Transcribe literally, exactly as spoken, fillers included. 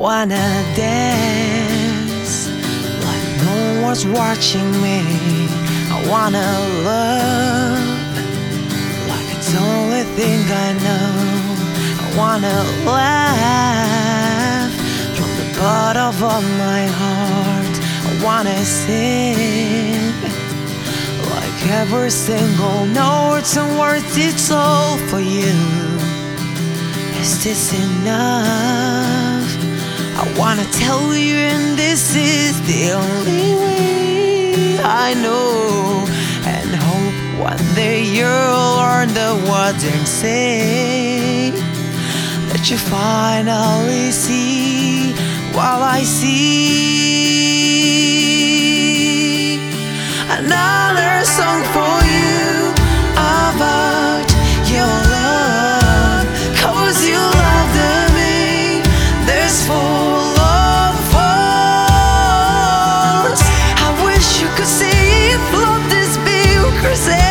wanna dance like no one's watching me. I wanna love like it's the only thing I know. I wanna laugh from the bottom of my heart. I wanna sing like every single note and word. It's all for you. Is this enough? I wanna tell you, and this is the only way I know. And hope one day you'll learn the words and say that you finally see while I see another song for you about your love. 'Cause you loved me, this full of force. I wish you could see if love this big, 'cause